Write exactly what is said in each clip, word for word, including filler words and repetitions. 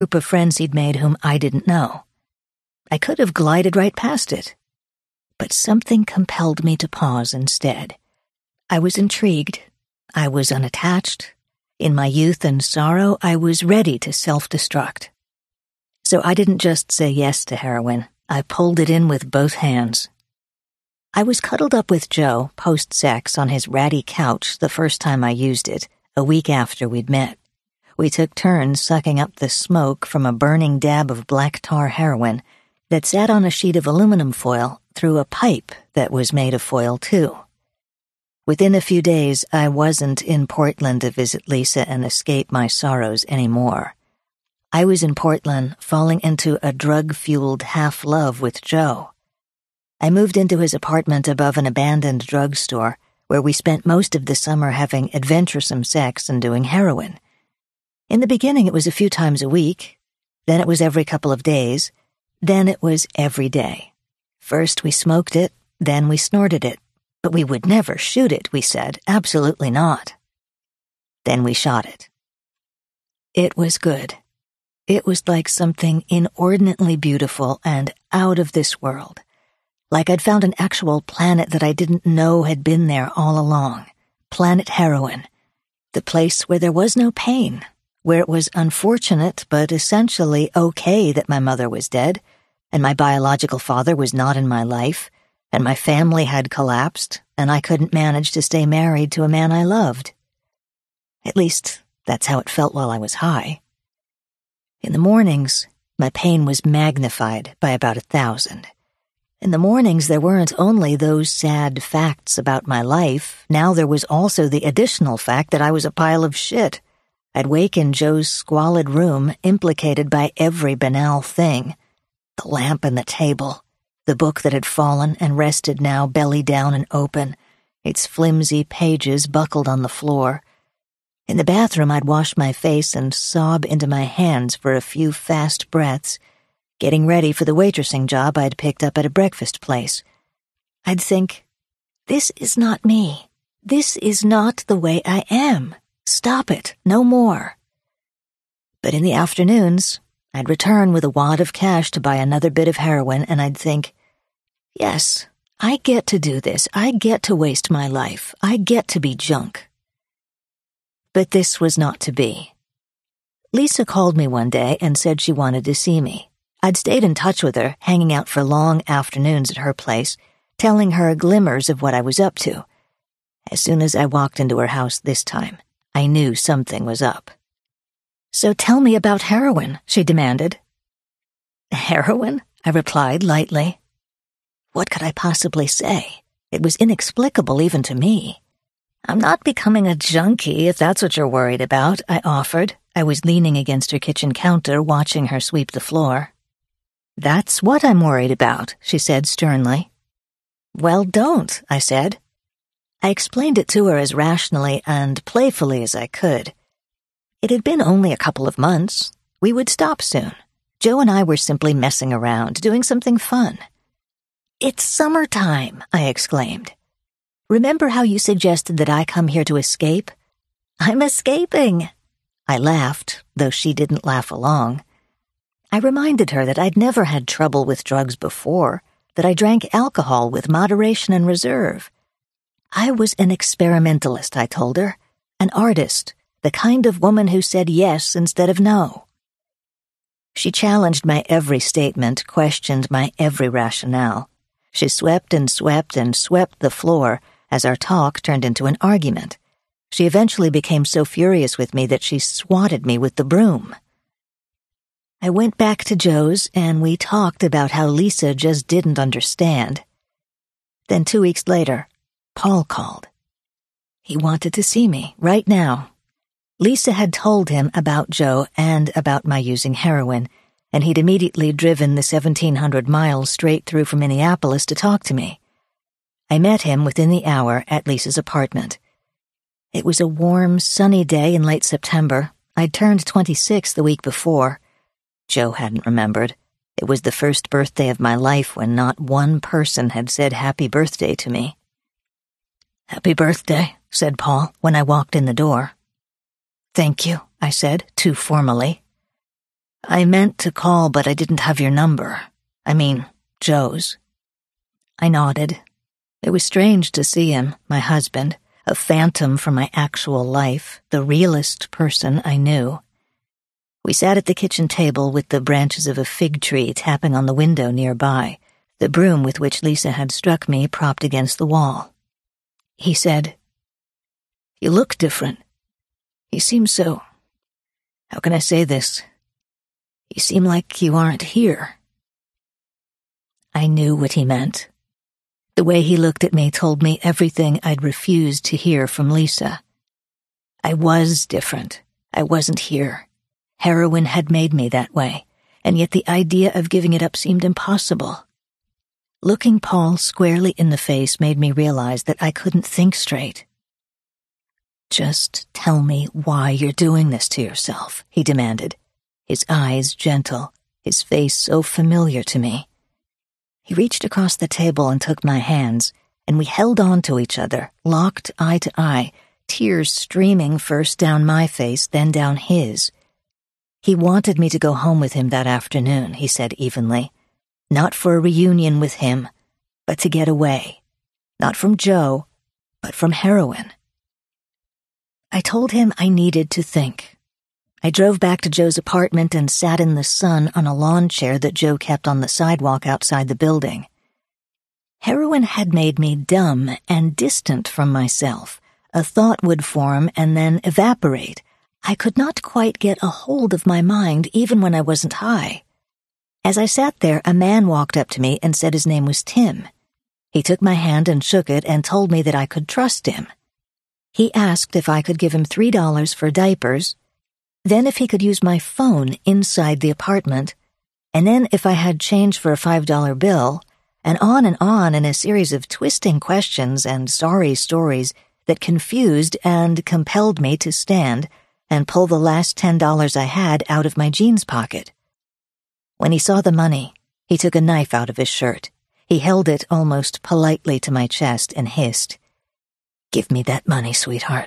group of friends he'd made whom I didn't know. I could have glided right past it, but something compelled me to pause instead. I was intrigued. I was unattached. In my youth and sorrow, I was ready to self-destruct. So I didn't just say yes to heroin. I pulled it in with both hands. I was cuddled up with Joe, post-sex, on his ratty couch the first time I used it, a week after we'd met. We took turns sucking up the smoke from a burning dab of black tar heroin that sat on a sheet of aluminum foil through a pipe that was made of foil, too. Within a few days, I wasn't in Portland to visit Lisa and escape my sorrows anymore. I was in Portland, falling into a drug-fueled half-love with Joe. I moved into his apartment above an abandoned drugstore, where we spent most of the summer having adventuresome sex and doing heroin. In the beginning, it was a few times a week. Then it was every couple of days. Then it was every day. First we smoked it, then we snorted it. But we would never shoot it, we said. Absolutely not. Then we shot it. It was good. It was like something inordinately beautiful and out of this world. Like I'd found an actual planet that I didn't know had been there all along. Planet Heroin. The place where there was no pain. Where it was unfortunate but essentially okay that my mother was dead, and my biological father was not in my life, and my family had collapsed, and I couldn't manage to stay married to a man I loved. At least, that's how it felt while I was high. In the mornings, my pain was magnified by about a thousand. In the mornings, there weren't only those sad facts about my life. Now there was also the additional fact that I was a pile of shit. I'd wake in Joe's squalid room, implicated by every banal thing. The lamp and the table, the book that had fallen and rested now belly down and open, its flimsy pages buckled on the floor. In the bathroom, I'd wash my face and sob into my hands for a few fast breaths, getting ready for the waitressing job I'd picked up at a breakfast place. I'd think, this is not me. This is not the way I am. Stop it. No more. But in the afternoons, I'd return with a wad of cash to buy another bit of heroin, and I'd think, yes, I get to do this. I get to waste my life. I get to be junk. But this was not to be. Lisa called me one day and said she wanted to see me. I'd stayed in touch with her, hanging out for long afternoons at her place, telling her glimmers of what I was up to. As soon as I walked into her house this time, I knew something was up. So tell me about heroin, she demanded. Heroin? I replied lightly. What could I possibly say? It was inexplicable even to me. I'm not becoming a junkie, if that's what you're worried about, I offered. I was leaning against her kitchen counter, watching her sweep the floor. That's what I'm worried about, she said sternly. Well, don't, I said. I explained it to her as rationally and playfully as I could. It had been only a couple of months. We would stop soon. Joe and I were simply messing around, doing something fun. It's summertime, I exclaimed. Remember how you suggested that I come here to escape? I'm escaping. I laughed, though she didn't laugh along. I reminded her that I'd never had trouble with drugs before, that I drank alcohol with moderation and reserve. I was an experimentalist, I told her, an artist, the kind of woman who said yes instead of no. She challenged my every statement, questioned my every rationale. She swept and swept and swept the floor as our talk turned into an argument. She eventually became so furious with me that she swatted me with the broom. I went back to Joe's, and we talked about how Lisa just didn't understand. Then two weeks later, Paul called. He wanted to see me, right now. Lisa had told him about Joe and about my using heroin, and he'd immediately driven the seventeen hundred miles straight through from Minneapolis to talk to me. I met him within the hour at Lisa's apartment. It was a warm, sunny day in late September. I'd turned twenty-six the week before. Joe hadn't remembered. It was the first birthday of my life when not one person had said happy birthday to me. Happy birthday, said Paul when I walked in the door. Thank you, I said, too formally. I meant to call, but I didn't have your number. I mean, Joe's. I nodded. It was strange to see him, my husband, a phantom from my actual life, the realest person I knew. We sat at the kitchen table with the branches of a fig tree tapping on the window nearby, the broom with which Lisa had struck me propped against the wall. He said, "You look different. You seem so... How can I say this? You seem like you aren't here." I knew what he meant. The way he looked at me told me everything I'd refused to hear from Lisa. I was different. I wasn't here. Heroin had made me that way, and yet the idea of giving it up seemed impossible. Looking Paul squarely in the face made me realize that I couldn't think straight. "Just tell me why you're doing this to yourself," he demanded, his eyes gentle, his face so familiar to me. He reached across the table and took my hands, and we held on to each other, locked eye to eye, tears streaming first down my face, then down his. He wanted me to go home with him that afternoon, he said evenly. Not for a reunion with him, but to get away. Not from Joe, but from heroin. I told him I needed to think. I drove back to Joe's apartment and sat in the sun on a lawn chair that Joe kept on the sidewalk outside the building. Heroin had made me dumb and distant from myself. A thought would form and then evaporate. I could not quite get a hold of my mind even when I wasn't high. As I sat there, a man walked up to me and said his name was Tim. He took my hand and shook it and told me that I could trust him. He asked if I could give him three dollars for diapers, then if he could use my phone inside the apartment, and then if I had change for a five dollar bill, and on and on in a series of twisting questions and sorry stories that confused and compelled me to stand and pull the last ten dollars I had out of my jeans pocket. When he saw the money, he took a knife out of his shirt. He held it almost politely to my chest and hissed, "Give me that money, sweetheart."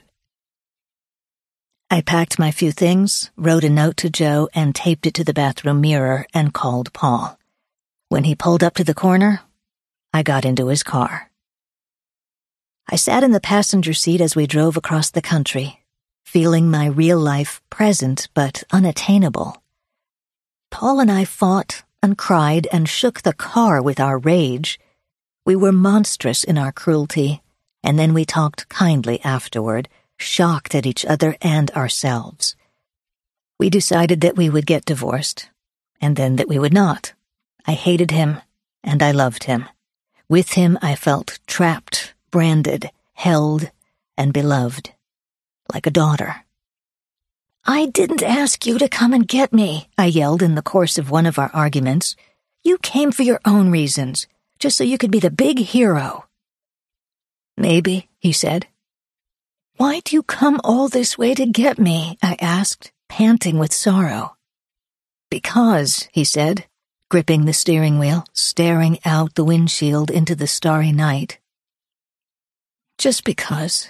I packed my few things, wrote a note to Joe, and taped it to the bathroom mirror and called Paul. When he pulled up to the corner, I got into his car. I sat in the passenger seat as we drove across the country, feeling my real life present but unattainable. Paul and I fought and cried and shook the car with our rage. We were monstrous in our cruelty, and then we talked kindly afterward, shocked at each other and ourselves. We decided that we would get divorced, and then that we would not. I hated him, and I loved him. With him I felt trapped, branded, held, and beloved, like a daughter. "I didn't ask you to come and get me," I yelled in the course of one of our arguments. "You came for your own reasons, just so you could be the big hero." "Maybe," he said. "Why do you come all this way to get me?" I asked, panting with sorrow. "Because," he said, gripping the steering wheel, staring out the windshield into the starry night. "Just because."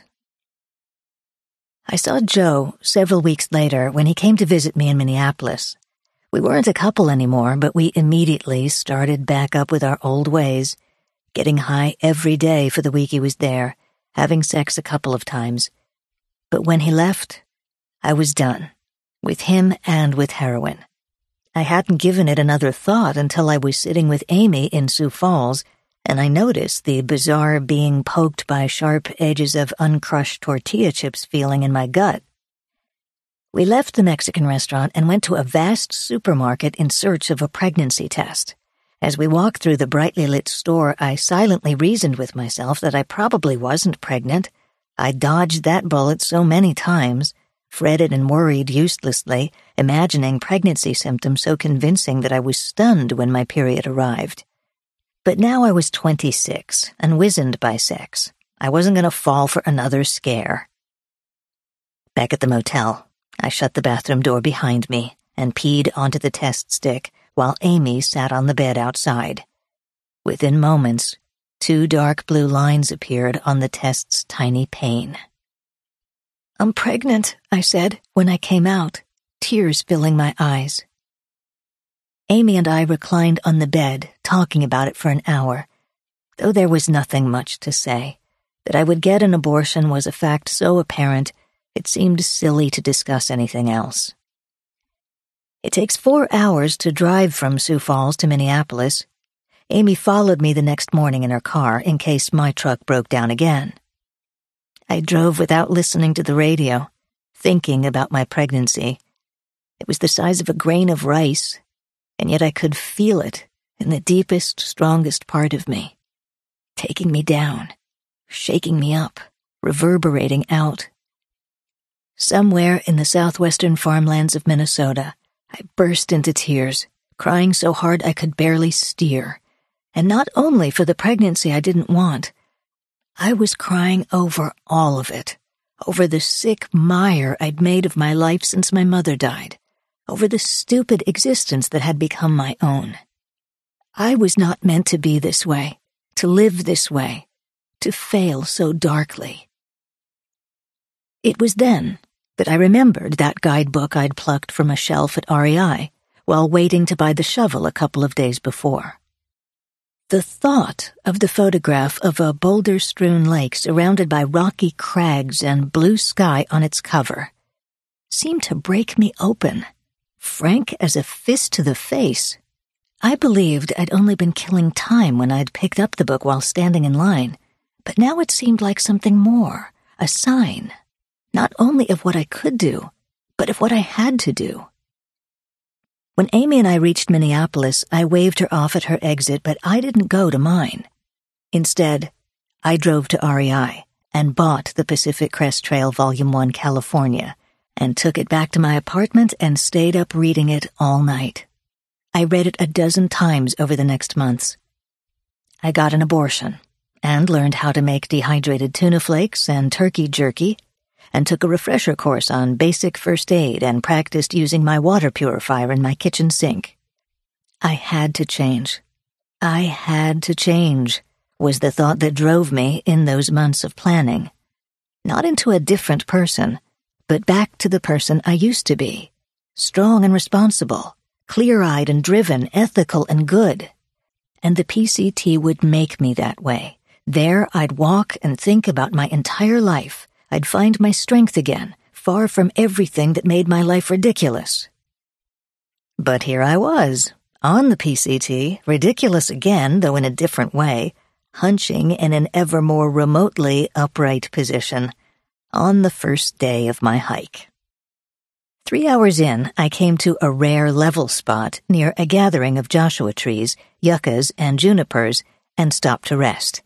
I saw Joe several weeks later when he came to visit me in Minneapolis. We weren't a couple anymore, but we immediately started back up with our old ways, getting high every day for the week he was there, having sex a couple of times. But when he left, I was done, with him and with heroin. I hadn't given it another thought until I was sitting with Amy in Sioux Falls, and I noticed the bizarre being poked by sharp edges of uncrushed tortilla chips feeling in my gut. We left the Mexican restaurant and went to a vast supermarket in search of a pregnancy test. As we walked through the brightly lit store, I silently reasoned with myself that I probably wasn't pregnant. I dodged that bullet so many times, fretted and worried uselessly, imagining pregnancy symptoms so convincing that I was stunned when my period arrived. But now I was twenty-six and wizened by sex. I wasn't going to fall for another scare. Back at the motel, I shut the bathroom door behind me and peed onto the test stick while Amy sat on the bed outside. Within moments, two dark blue lines appeared on the test's tiny pane. "I'm pregnant," I said when I came out, tears filling my eyes. Amy and I reclined on the bed, talking about it for an hour, though there was nothing much to say. That I would get an abortion was a fact so apparent, it seemed silly to discuss anything else. It takes four hours to drive from Sioux Falls to Minneapolis. Amy followed me the next morning in her car in case my truck broke down again. I drove without listening to the radio, thinking about my pregnancy. It was the size of a grain of rice, and yet I could feel it in the deepest, strongest part of me, taking me down, shaking me up, reverberating out. Somewhere in the southwestern farmlands of Minnesota, I burst into tears, crying so hard I could barely steer. And not only for the pregnancy I didn't want. I was crying over all of it, over the sick mire I'd made of my life since my mother died, over the stupid existence that had become my own. I was not meant to be this way, to live this way, to fail so darkly. It was then that I remembered that guidebook I'd plucked from a shelf at R E I while waiting to buy the shovel a couple of days before. The thought of the photograph of a boulder-strewn lake surrounded by rocky crags and blue sky on its cover seemed to break me open, frank as a fist to the face. I believed I'd only been killing time when I'd picked up the book while standing in line, but now it seemed like something more, a sign, not only of what I could do, but of what I had to do. When Amy and I reached Minneapolis, I waved her off at her exit, but I didn't go to mine. Instead, I drove to R E I and bought the Pacific Crest Trail Volume one California and took it back to my apartment and stayed up reading it all night. I read it a dozen times over the next months. I got an abortion and learned how to make dehydrated tuna flakes and turkey jerky, and took a refresher course on basic first aid and practiced using my water purifier in my kitchen sink. I had to change. I had to change, was the thought that drove me in those months of planning. Not into a different person, but back to the person I used to be. Strong and responsible, clear-eyed and driven, ethical and good. And the P C T would make me that way. There I'd walk and think about my entire life. I'd find my strength again, far from everything that made my life ridiculous. But here I was, on the P C T, ridiculous again, though in a different way, hunching in an ever more remotely upright position, on the first day of my hike. Three hours in, I came to a rare level spot near a gathering of Joshua trees, yuccas, and junipers, and stopped to rest.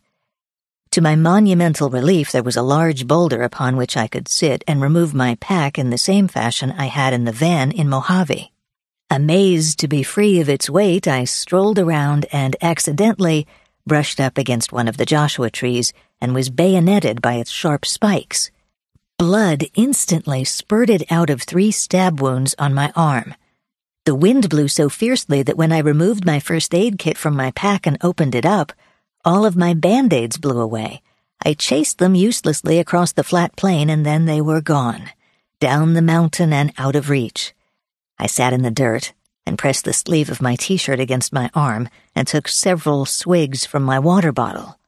To my monumental relief, there was a large boulder upon which I could sit and remove my pack in the same fashion I had in the van in Mojave. Amazed to be free of its weight, I strolled around and accidentally brushed up against one of the Joshua trees and was bayoneted by its sharp spikes. Blood instantly spurted out of three stab wounds on my arm. The wind blew so fiercely that when I removed my first aid kit from my pack and opened it up, all of my Band-Aids blew away. I chased them uselessly across the flat plain, and then they were gone, down the mountain and out of reach. I sat in the dirt and pressed the sleeve of my t-shirt against my arm and took several swigs from my water bottle.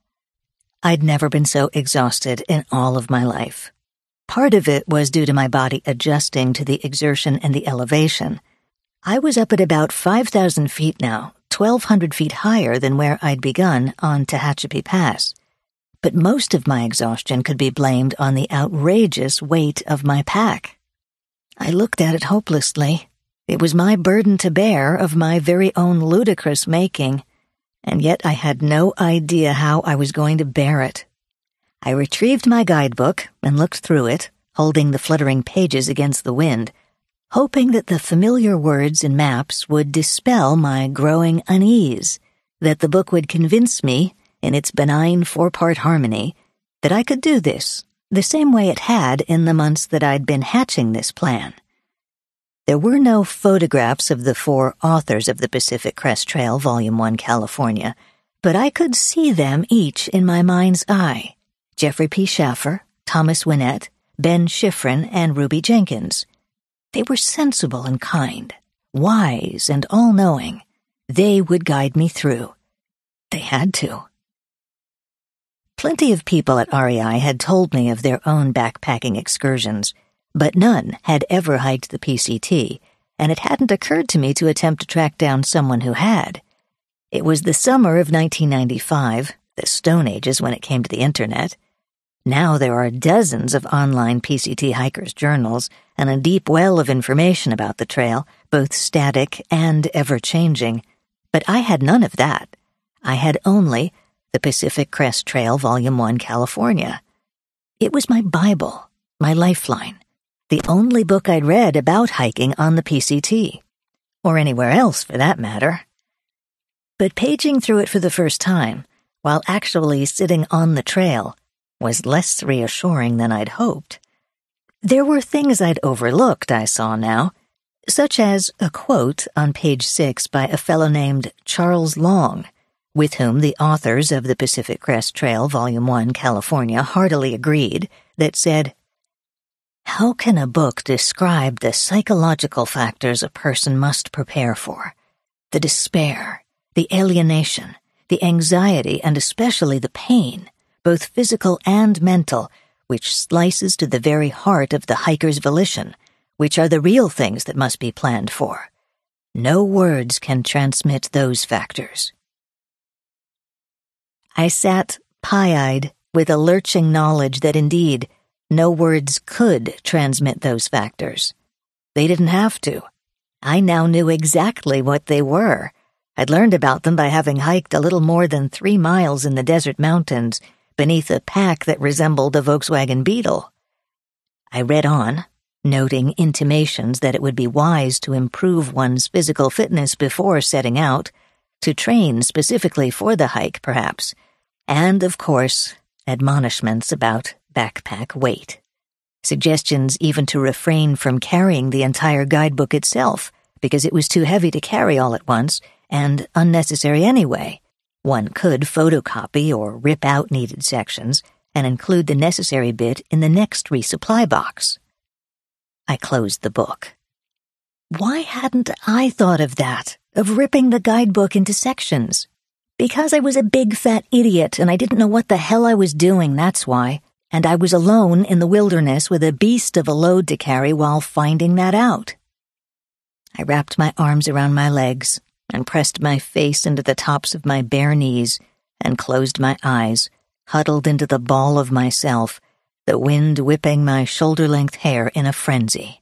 I'd never been so exhausted in all of my life. Part of it was due to my body adjusting to the exertion and the elevation. I was up at about five thousand feet now, twelve hundred feet higher than where I'd begun on Tehachapi Pass. But most of my exhaustion could be blamed on the outrageous weight of my pack. I looked at it hopelessly. It was my burden to bear of my very own ludicrous making, and yet I had no idea how I was going to bear it. I retrieved my guidebook and looked through it, holding the fluttering pages against the wind, hoping that the familiar words and maps would dispel my growing unease, that the book would convince me, in its benign four-part harmony, that I could do this, the same way it had in the months that I'd been hatching this plan. There were no photographs of the four authors of the Pacific Crest Trail, Volume one California, but I could see them each in my mind's eye. Jeffrey P. Schaffer, Thomas Winnett, Ben Schifrin, and Ruby Jenkins. They were sensible and kind, wise and all-knowing, they would guide me through. They had to. Plenty of people at R E I had told me of their own backpacking excursions, but none had ever hiked the P C T, and it hadn't occurred to me to attempt to track down someone who had. It was the summer of nineteen ninety-five, the Stone Ages when it came to the internet. Now there are dozens of online P C T hikers' journals and a deep well of information about the trail, both static and ever-changing. But I had none of that. I had only the Pacific Crest Trail, Volume one, California. It was my Bible, my lifeline, the only book I'd read about hiking on the P C T, or anywhere else for that matter. But paging through it for the first time, while actually sitting on the trail, was less reassuring than I'd hoped. There were things I'd overlooked, I saw now, such as a quote on page six by a fellow named Charles Long, with whom the authors of the Pacific Crest Trail, Volume one, California, heartily agreed, that said, "How can a book describe the psychological factors a person must prepare for? The despair, the alienation, the anxiety, and especially the pain, both physical and mental, which slices to the very heart of the hiker's volition, which are the real things that must be planned for. No words can transmit those factors." I sat pie-eyed with a lurching knowledge that indeed no words could transmit those factors. They didn't have to. I now knew exactly what they were. I'd learned about them by having hiked a little more than three miles in the desert mountains beneath a pack that resembled a Volkswagen Beetle. I read on, noting intimations that it would be wise to improve one's physical fitness before setting out, to train specifically for the hike, perhaps, and, of course, admonishments about backpack weight. Suggestions even to refrain from carrying the entire guidebook itself, because it was too heavy to carry all at once, and unnecessary anyway. One could photocopy or rip out needed sections and include the necessary bit in the next resupply box. I closed the book. Why hadn't I thought of that, of ripping the guidebook into sections? Because I was a big fat idiot and I didn't know what the hell I was doing, that's why. And I was alone in the wilderness with a beast of a load to carry while finding that out. I wrapped my arms around my legs and pressed my face into the tops of my bare knees and closed my eyes, huddled into the ball of myself, the wind whipping my shoulder-length hair in a frenzy.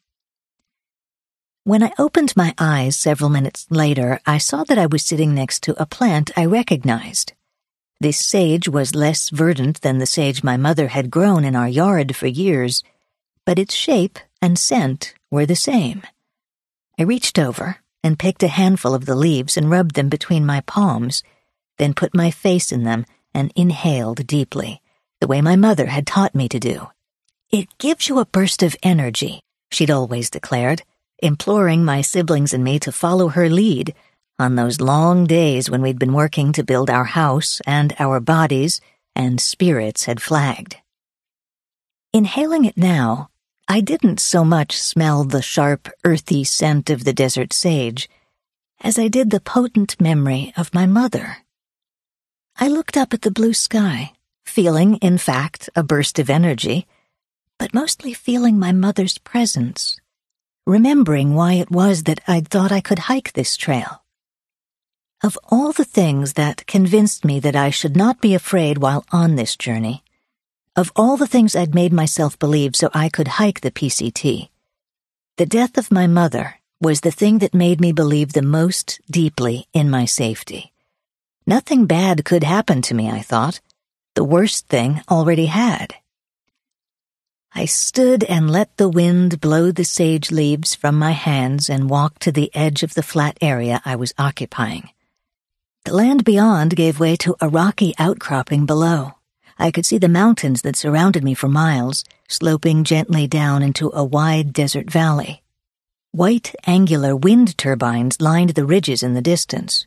When I opened my eyes several minutes later, I saw that I was sitting next to a plant I recognized. This sage was less verdant than the sage my mother had grown in our yard for years, but its shape and scent were the same. I reached over and picked a handful of the leaves and rubbed them between my palms, then put my face in them and inhaled deeply, the way my mother had taught me to do. "It gives you a burst of energy," she'd always declared, imploring my siblings and me to follow her lead on those long days when we'd been working to build our house and our bodies and spirits had flagged. Inhaling it now, I didn't so much smell the sharp, earthy scent of the desert sage as I did the potent memory of my mother. I looked up at the blue sky, feeling, in fact, a burst of energy, but mostly feeling my mother's presence, remembering why it was that I'd thought I could hike this trail. Of all the things that convinced me that I should not be afraid while on this journey, of all the things I'd made myself believe so I could hike the P C T, the death of my mother was the thing that made me believe the most deeply in my safety. Nothing bad could happen to me, I thought. The worst thing already had. I stood and let the wind blow the sage leaves from my hands and walked to the edge of the flat area I was occupying. The land beyond gave way to a rocky outcropping below. I could see the mountains that surrounded me for miles, sloping gently down into a wide desert valley. White, angular wind turbines lined the ridges in the distance.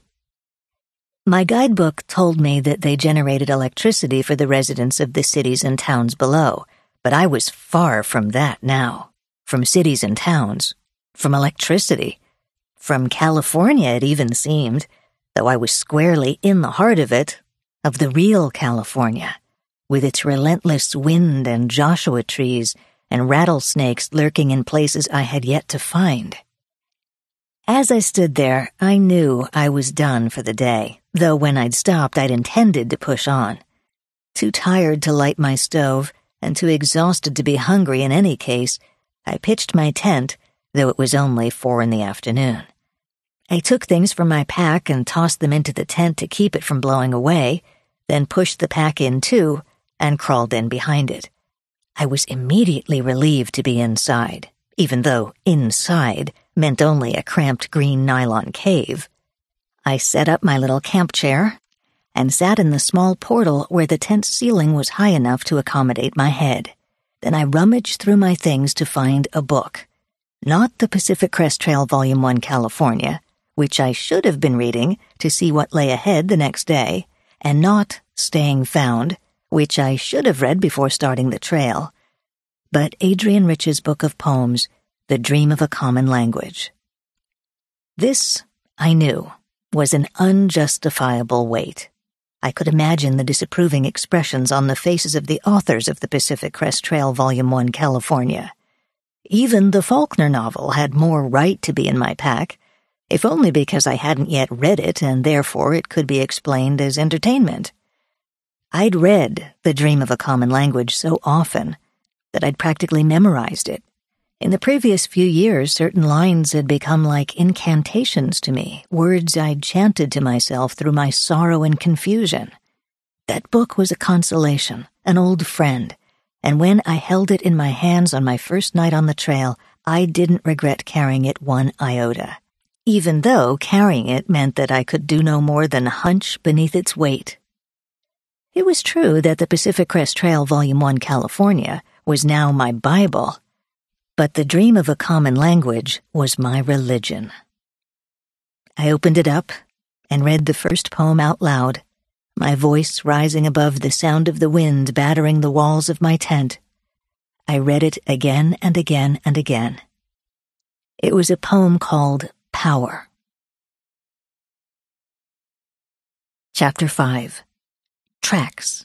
My guidebook told me that they generated electricity for the residents of the cities and towns below, but I was far from that now. From cities and towns. From electricity. From California, it even seemed, though I was squarely in the heart of it, of the real California, with its relentless wind and Joshua trees and rattlesnakes lurking in places I had yet to find. As I stood there, I knew I was done for the day, though when I'd stopped, I'd intended to push on. Too tired to light my stove, and too exhausted to be hungry in any case, I pitched my tent, though it was only four in the afternoon. I took things from my pack and tossed them into the tent to keep it from blowing away, then pushed the pack in too, and crawled in behind it. I was immediately relieved to be inside, even though inside meant only a cramped green nylon cave. I set up my little camp chair and sat in the small portal where the tent ceiling was high enough to accommodate my head. Then I rummaged through my things to find a book. Not the Pacific Crest Trail Volume one California, which I should have been reading to see what lay ahead the next day, and not Staying Found, which I should have read before starting the trail, but Adrienne Rich's book of poems, The Dream of a Common Language. This, I knew, was an unjustifiable weight. I could imagine the disapproving expressions on the faces of the authors of the Pacific Crest Trail Volume one California. Even the Faulkner novel had more right to be in my pack, if only because I hadn't yet read it and therefore it could be explained as entertainment. I'd read The Dream of a Common Language so often that I'd practically memorized it. In the previous few years, certain lines had become like incantations to me, words I'd chanted to myself through my sorrow and confusion. That book was a consolation, an old friend, and when I held it in my hands on my first night on the trail, I didn't regret carrying it one iota, even though carrying it meant that I could do no more than hunch beneath its weight. It was true that the Pacific Crest Trail Volume one California was now my Bible, but The Dream of a Common Language was my religion. I opened it up and read the first poem out loud, my voice rising above the sound of the wind battering the walls of my tent. I read it again and again and again. It was a poem called Power. Chapter five. Tracks.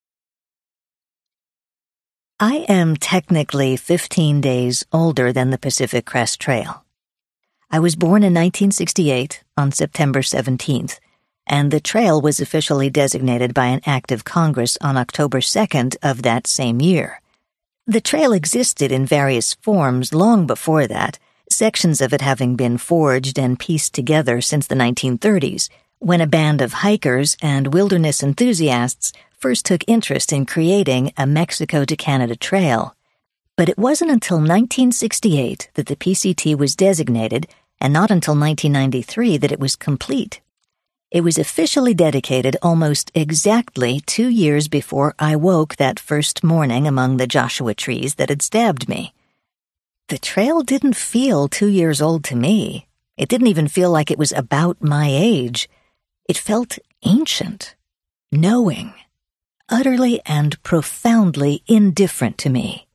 I am technically fifteen days older than the Pacific Crest Trail. I was born in nineteen sixty-eight on September seventeenth, and the trail was officially designated by an act of Congress on October second of that same year. The trail existed in various forms long before that, sections of it having been forged and pieced together since the nineteen thirties, when a band of hikers and wilderness enthusiasts first took interest in creating a Mexico to Canada trail. But it wasn't until nineteen sixty-eight that the P C T was designated, and not until nineteen ninety-three that it was complete. It was officially dedicated almost exactly two years before I woke that first morning among the Joshua trees that had stabbed me. The trail didn't feel two years old to me. It didn't even feel like it was about my age. It felt ancient, knowing, utterly and profoundly indifferent to me.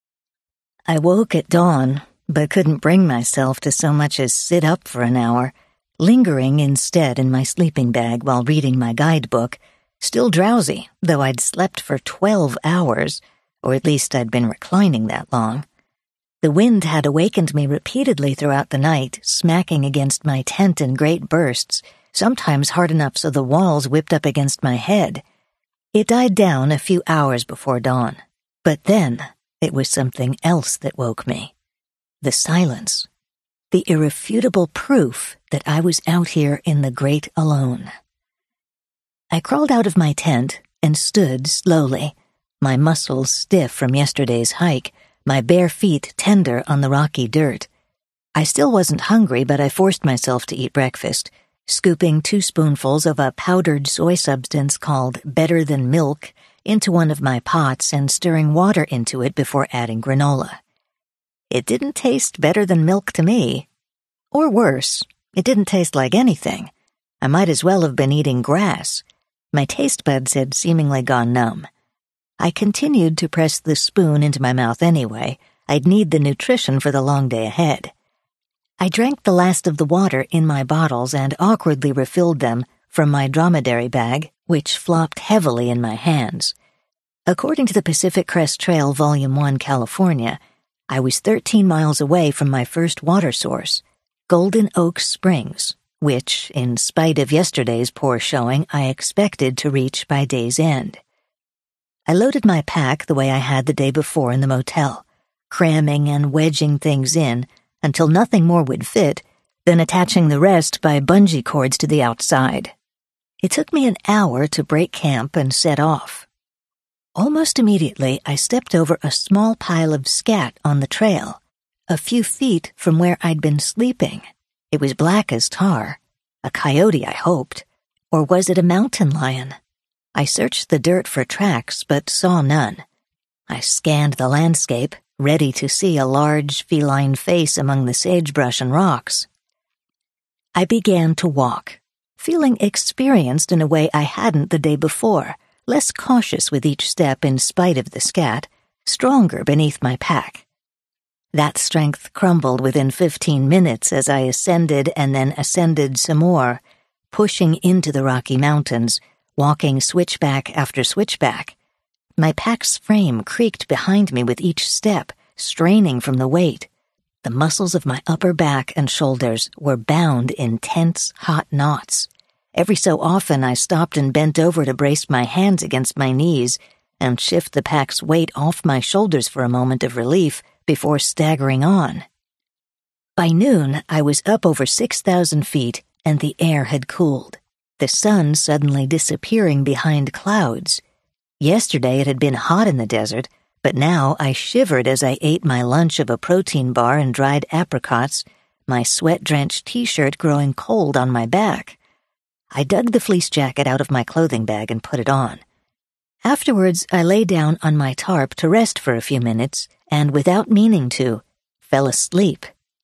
I woke at dawn, but couldn't bring myself to so much as sit up for an hour, lingering instead in my sleeping bag while reading my guidebook, still drowsy, though I'd slept for twelve hours, or at least I'd been reclining that long. The wind had awakened me repeatedly throughout the night, smacking against my tent in great bursts, sometimes hard enough so the walls whipped up against my head. It died down a few hours before dawn, but then it was something else that woke me. The silence. The irrefutable proof that I was out here in the great alone. I crawled out of my tent and stood slowly, my muscles stiff from yesterday's hike, my bare feet tender on the rocky dirt. I still wasn't hungry, but I forced myself to eat breakfast, scooping two spoonfuls of a powdered soy substance called Better Than Milk into one of my pots and stirring water into it before adding granola. It didn't taste better than milk to me. Or worse, it didn't taste like anything. I might as well have been eating grass. My taste buds had seemingly gone numb. I continued to press the spoon into my mouth anyway. I'd need the nutrition for the long day ahead. I drank the last of the water in my bottles and awkwardly refilled them from my dromedary bag, which flopped heavily in my hands. According to the Pacific Crest Trail Volume one California, I was thirteen miles away from my first water source, Golden Oaks Springs, which, in spite of yesterday's poor showing, I expected to reach by day's end. I loaded my pack the way I had the day before in the motel, cramming and wedging things in until nothing more would fit, then attaching the rest by bungee cords to the outside. It took me an hour to break camp and set off. Almost immediately, I stepped over a small pile of scat on the trail, a few feet from where I'd been sleeping. It was black as tar. A coyote, I hoped. Or was it a mountain lion? I searched the dirt for tracks, but saw none. I scanned the landscape, ready to see a large feline face among the sagebrush and rocks. I began to walk, feeling experienced in a way I hadn't the day before, less cautious with each step in spite of the scat, stronger beneath my pack. That strength crumbled within fifteen minutes as I ascended and then ascended some more, pushing into the Rocky Mountains, walking switchback after switchback. My pack's frame creaked behind me with each step, straining from the weight. The muscles of my upper back and shoulders were bound in tense, hot knots. Every so often I stopped and bent over to brace my hands against my knees and shift the pack's weight off my shoulders for a moment of relief before staggering on. By noon, I was up over six thousand feet and the air had cooled, the sun suddenly disappearing behind clouds. Yesterday it had been hot in the desert, but now I shivered as I ate my lunch of a protein bar and dried apricots, my sweat-drenched t-shirt growing cold on my back. I dug the fleece jacket out of my clothing bag and put it on. Afterwards, I lay down on my tarp to rest for a few minutes, and without meaning to, fell asleep.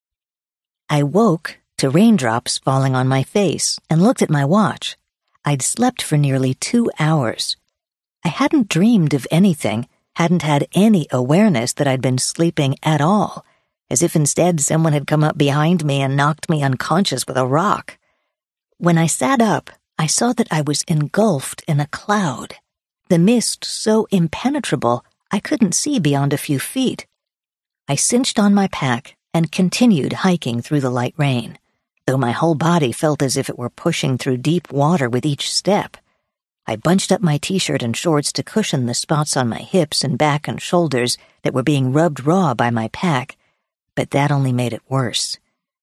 I woke to raindrops falling on my face and looked at my watch. I'd slept for nearly two hours. I hadn't dreamed of anything, hadn't had any awareness that I'd been sleeping at all, as if instead someone had come up behind me and knocked me unconscious with a rock. When I sat up, I saw that I was engulfed in a cloud, the mist so impenetrable I couldn't see beyond a few feet. I cinched on my pack and continued hiking through the light rain, though my whole body felt as if it were pushing through deep water with each step. I bunched up my t-shirt and shorts to cushion the spots on my hips and back and shoulders that were being rubbed raw by my pack, but that only made it worse.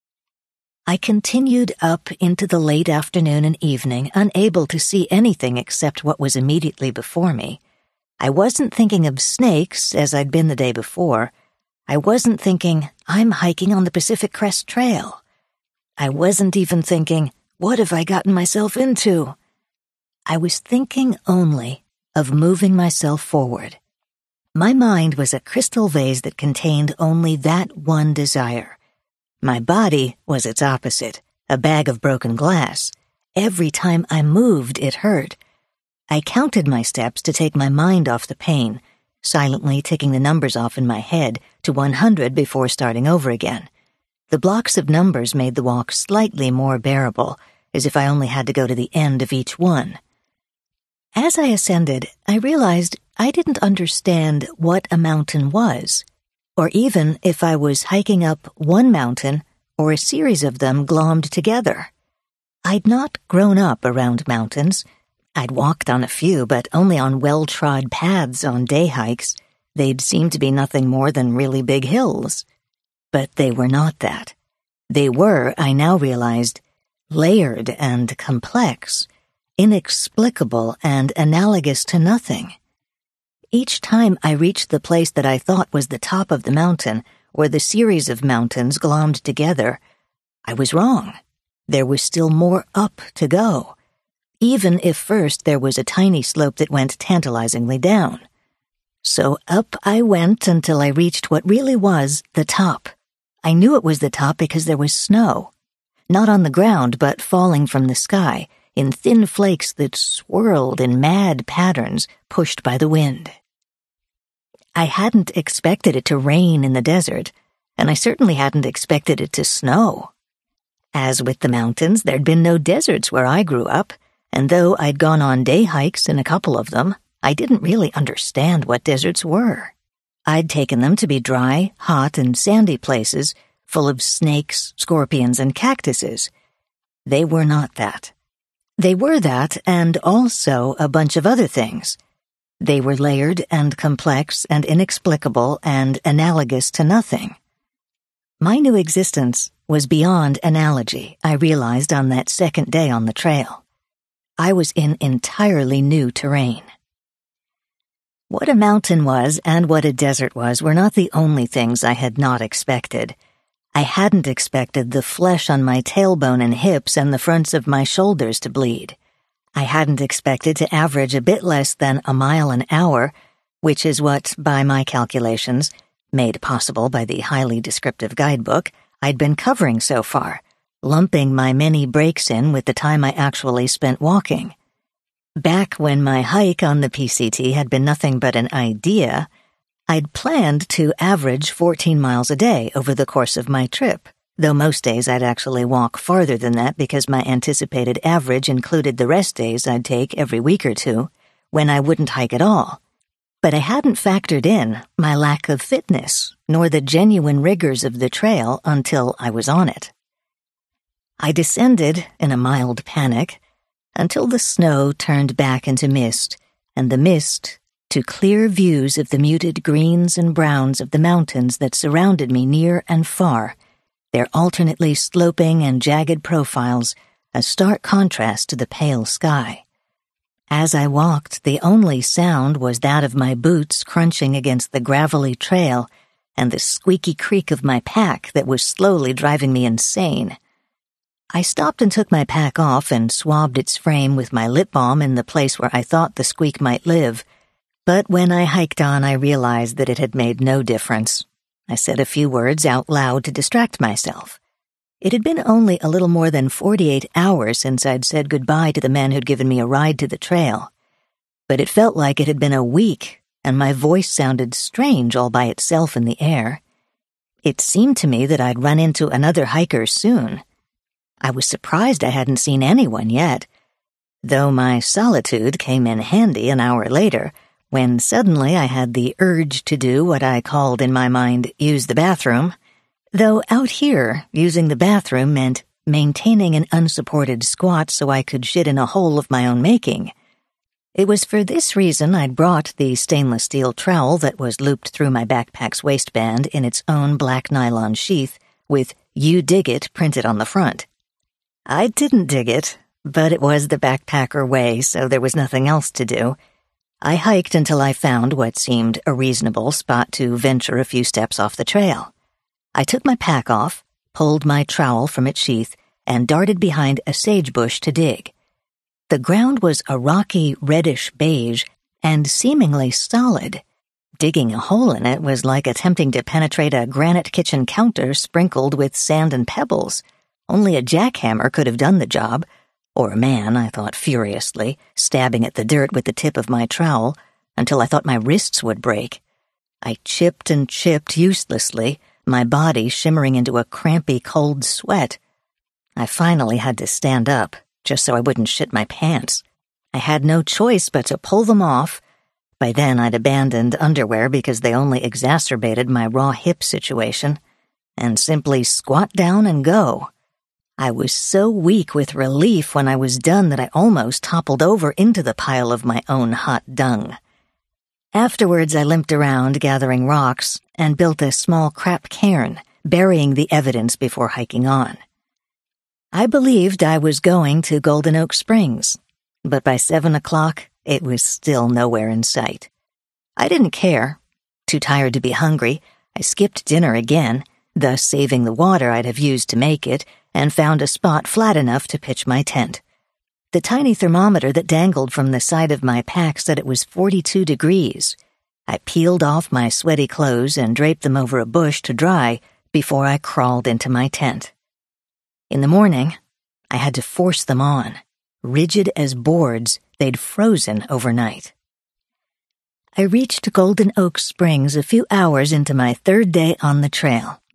I continued up into the late afternoon and evening, unable to see anything except what was immediately before me. I wasn't thinking of snakes, as I'd been the day before. I wasn't thinking, I'm hiking on the Pacific Crest Trail. I wasn't even thinking, what have I gotten myself into? I was thinking only of moving myself forward. My mind was a crystal vase that contained only that one desire. My body was its opposite, a bag of broken glass. Every time I moved, it hurt. I counted my steps to take my mind off the pain, silently ticking the numbers off in my head to one hundred before starting over again. The blocks of numbers made the walk slightly more bearable, as if I only had to go to the end of each one. As I ascended, I realized I didn't understand what a mountain was, or even if I was hiking up one mountain or a series of them glommed together. I'd not grown up around mountains. I'd walked on a few, but only on well-trod paths on day hikes. They'd seemed to be nothing more than really big hills. But they were not that. They were, I now realized, layered and complex, inexplicable and analogous to nothing. Each time I reached the place that I thought was the top of the mountain, or the series of mountains glommed together, I was wrong. There was still more up to go, even if first there was a tiny slope that went tantalizingly down. So up I went until I reached what really was the top. I knew it was the top because there was snow, not on the ground but falling from the sky, in thin flakes that swirled in mad patterns pushed by the wind. I hadn't expected it to rain in the desert. and I certainly hadn't expected it to snow. As with the mountains, there'd been no deserts where I grew up, and though I'd gone on day hikes in a couple of them, I didn't really understand what deserts were. I'd taken them to be dry, hot, and sandy places full of snakes, scorpions, and cactuses. They were not that. They were that, and also a bunch of other things. They were layered and complex and inexplicable and analogous to nothing. My new existence was beyond analogy, I realized on that second day on the trail. I was in entirely new terrain. What a mountain was and what a desert was were not the only things I had not expected. I hadn't expected the flesh on my tailbone and hips and the fronts of my shoulders to bleed. I hadn't expected to average a bit less than a mile an hour, which is what, by my calculations, made possible by the highly descriptive guidebook, I'd been covering so far, lumping my many breaks in with the time I actually spent walking. Back when my hike on the P C T had been nothing but an idea, I'd planned to average fourteen miles a day over the course of my trip, though most days I'd actually walk farther than that because my anticipated average included the rest days I'd take every week or two, when I wouldn't hike at all. But I hadn't factored in my lack of fitness, nor the genuine rigors of the trail until I was on it. I descended in a mild panic until the snow turned back into mist, and the mist to clear views of the muted greens and browns of the mountains that surrounded me near and far, their alternately sloping and jagged profiles a stark contrast to the pale sky. As I walked, the only sound was that of my boots crunching against the gravelly trail and the squeaky creak of my pack that was slowly driving me insane. I stopped and took my pack off and swabbed its frame with my lip balm in the place where I thought the squeak might live, but when I hiked on I realized that it had made no difference. I said a few words out loud to distract myself. It had been only a little more than forty-eight hours since I'd said goodbye to the man who'd given me a ride to the trail, but it felt like it had been a week, and my voice sounded strange all by itself in the air. It seemed to me that I'd run into another hiker soon. I was surprised I hadn't seen anyone yet, though my solitude came in handy an hour later, when suddenly I had the urge to do what I called in my mind use the bathroom, though out here using the bathroom meant maintaining an unsupported squat so I could shit in a hole of my own making. It was for this reason I'd brought the stainless steel trowel that was looped through my backpack's waistband in its own black nylon sheath with "You Dig It" printed on the front. I didn't dig it, but it was the backpacker way, so there was nothing else to do. I hiked until I found what seemed a reasonable spot to venture a few steps off the trail. I took my pack off, pulled my trowel from its sheath, and darted behind a sage bush to dig. The ground was a rocky reddish beige and seemingly solid. Digging a hole in it was like attempting to penetrate a granite kitchen counter sprinkled with sand and pebbles. Only a jackhammer could have done the job, or a man, I thought furiously, stabbing at the dirt with the tip of my trowel until I thought my wrists would break. I chipped and chipped uselessly, my body shimmering into a crampy cold sweat. I finally had to stand up, just so I wouldn't shit my pants. I had no choice but to pull them off. By then I'd abandoned underwear because they only exacerbated my raw hip situation, and simply squat down and go. I was so weak with relief when I was done that I almost toppled over into the pile of my own hot dung. Afterwards I limped around gathering rocks and built a small crap cairn, burying the evidence before hiking on. I believed I was going to Golden Oak Springs, but by seven o'clock it was still nowhere in sight. I didn't care. Too tired to be hungry, I skipped dinner again, thus saving the water I'd have used to make it, and found a spot flat enough to pitch my tent. The tiny thermometer that dangled from the side of my pack said it was forty-two degrees. I peeled off my sweaty clothes and draped them over a bush to dry before I crawled into my tent. In the morning, I had to force them on. Rigid as boards, they'd frozen overnight. I reached Golden Oak Springs a few hours into my third day on the trail,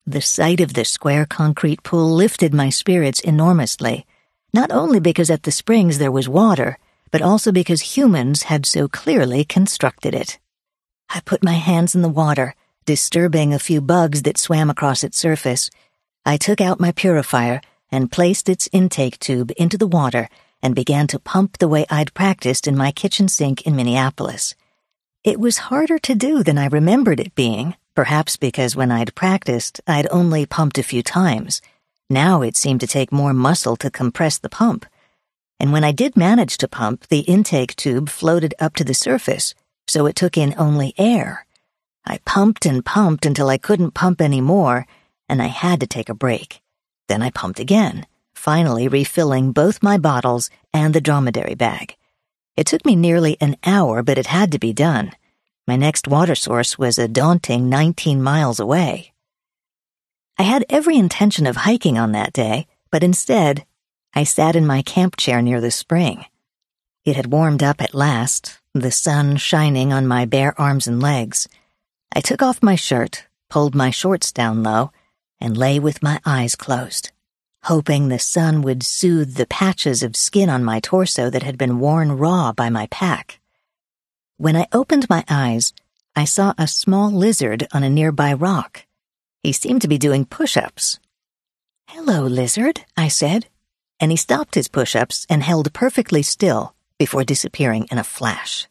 The sight of the square concrete pool lifted my spirits enormously, not only because at the springs there was water, but also because humans had so clearly constructed it. I put my hands in the water, disturbing a few bugs that swam across its surface. I took out my purifier and placed its intake tube into the water and began to pump the way I'd practiced in my kitchen sink in Minneapolis. It was harder to do than I remembered it being, perhaps because when I'd practiced, I'd only pumped a few times. Now it seemed to take more muscle to compress the pump. And when I did manage to pump, the intake tube floated up to the surface, so it took in only air. I pumped and pumped until I couldn't pump any more, and I had to take a break. Then I pumped again, finally refilling both my bottles and the dromedary bag. It took me nearly an hour, but it had to be done. My next water source was a daunting nineteen miles away. I had every intention of hiking on that day, but instead, I sat in my camp chair near the spring. It had warmed up at last, the sun shining on my bare arms and legs. I took off my shirt, pulled my shorts down low, and lay with my eyes closed, hoping the sun would soothe the patches of skin on my torso that had been worn raw by my pack. When I opened my eyes, I saw a small lizard on a nearby rock. He seemed to be doing push-ups. "Hello, lizard," I said, and he stopped his push-ups and held perfectly still before disappearing in a flash.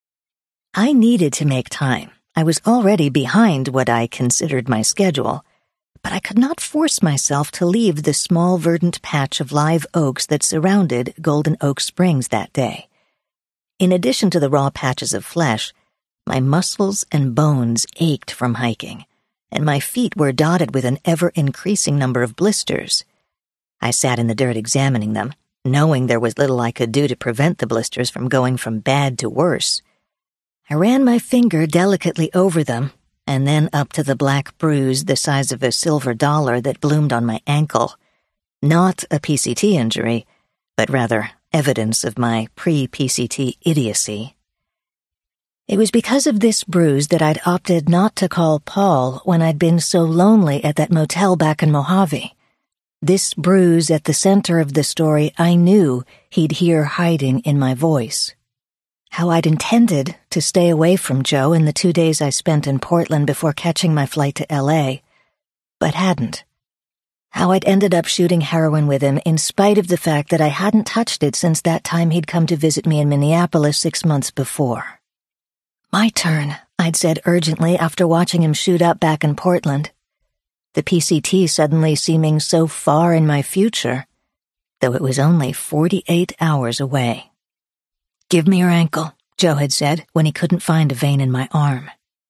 I needed to make time. I was already behind what I considered my schedule, but I could not force myself to leave the small verdant patch of live oaks that surrounded Golden Oak Springs that day. In addition to the raw patches of flesh, my muscles and bones ached from hiking, and my feet were dotted with an ever-increasing number of blisters. I sat in the dirt examining them, knowing there was little I could do to prevent the blisters from going from bad to worse. I ran my finger delicately over them, and then up to the black bruise the size of a silver dollar that bloomed on my ankle. Not a P C T injury, but rather evidence of my pre-P C T idiocy. It was because of this bruise that I'd opted not to call Paul when I'd been so lonely at that motel back in Mojave. This bruise at the center of the story I knew he'd hear hiding in my voice. How I'd intended to stay away from Joe in the two days I spent in Portland before catching my flight to L A, but hadn't. How I'd ended up shooting heroin with him in spite of the fact that I hadn't touched it since that time he'd come to visit me in Minneapolis six months before. "My turn," I'd said urgently after watching him shoot up back in Portland, the P C T suddenly seeming so far in my future, though it was only forty-eight hours away. "Give me your ankle," Joe had said when he couldn't find a vein in my arm.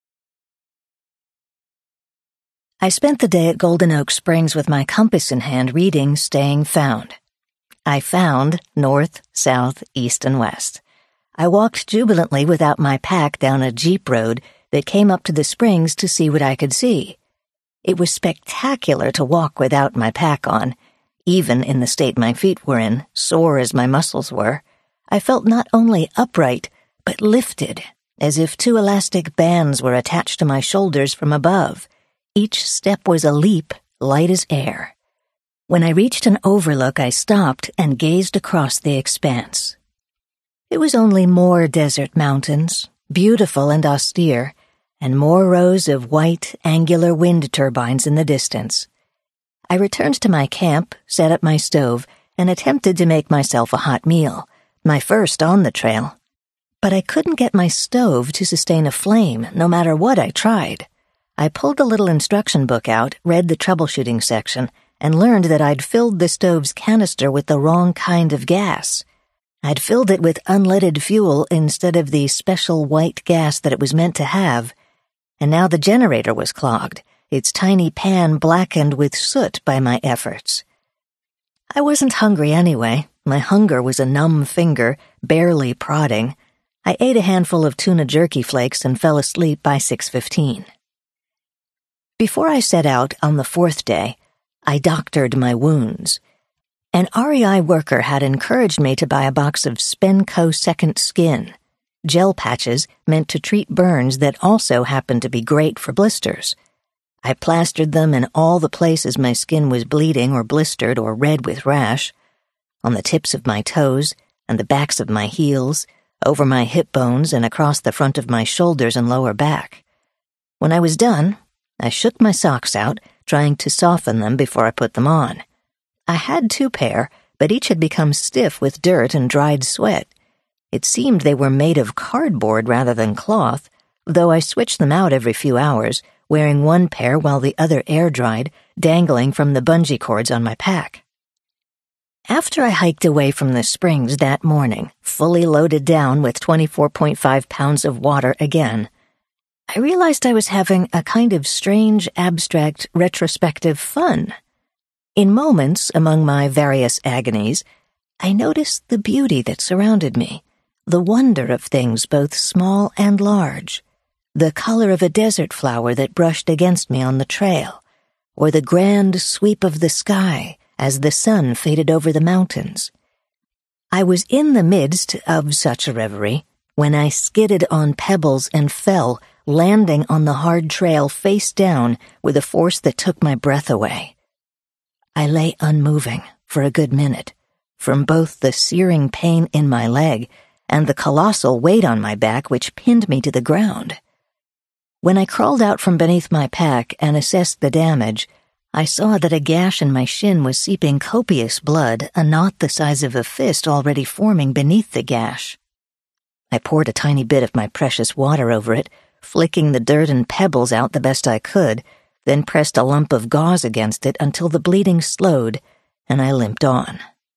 I spent the day at Golden Oak Springs with my compass in hand reading Staying Found. I found north, south, east, and west. I walked jubilantly without my pack down a jeep road that came up to the springs to see what I could see. It was spectacular to walk without my pack on. Even in the state my feet were in, sore as my muscles were, I felt not only upright, but lifted, as if two elastic bands were attached to my shoulders from above. Each step was a leap, light as air. When I reached an overlook, I stopped and gazed across the expanse. It was only more desert mountains, beautiful and austere, and more rows of white, angular wind turbines in the distance. I returned to my camp, set up my stove, and attempted to make myself a hot meal, my first on the trail. But I couldn't get my stove to sustain a flame, no matter what I tried. I pulled the little instruction book out, read the troubleshooting section, and learned that I'd filled the stove's canister with the wrong kind of gas. I'd filled it with unleaded fuel instead of the special white gas that it was meant to have, and now the generator was clogged, its tiny pan blackened with soot by my efforts. I wasn't hungry anyway. My hunger was a numb finger, barely prodding. I ate a handful of tuna jerky flakes and fell asleep by six fifteen. Before I set out on the fourth day, I doctored my wounds. An R E I worker had encouraged me to buy a box of Spenco Second Skin, gel patches meant to treat burns that also happened to be great for blisters. I plastered them in all the places my skin was bleeding or blistered or red with rash, on the tips of my toes and the backs of my heels, over my hip bones and across the front of my shoulders and lower back. When I was done, I shook my socks out, trying to soften them before I put them on. I had two pair, but each had become stiff with dirt and dried sweat. It seemed they were made of cardboard rather than cloth, though I switched them out every few hours, wearing one pair while the other air-dried, dangling from the bungee cords on my pack. After I hiked away from the springs that morning, fully loaded down with twenty-four point five pounds of water again, I realized I was having a kind of strange, abstract, retrospective fun. In moments among my various agonies, I noticed the beauty that surrounded me, the wonder of things both small and large, the color of a desert flower that brushed against me on the trail, or the grand sweep of the sky as the sun faded over the mountains. I was in the midst of such a reverie when I skidded on pebbles and fell, landing on the hard trail face down with a force that took my breath away. I lay unmoving for a good minute, from both the searing pain in my leg and the colossal weight on my back which pinned me to the ground. When I crawled out from beneath my pack and assessed the damage, I saw that a gash in my shin was seeping copious blood, a knot the size of a fist already forming beneath the gash. I poured a tiny bit of my precious water over it, flicking the dirt and pebbles out the best I could, then pressed a lump of gauze against it until the bleeding slowed, and I limped on.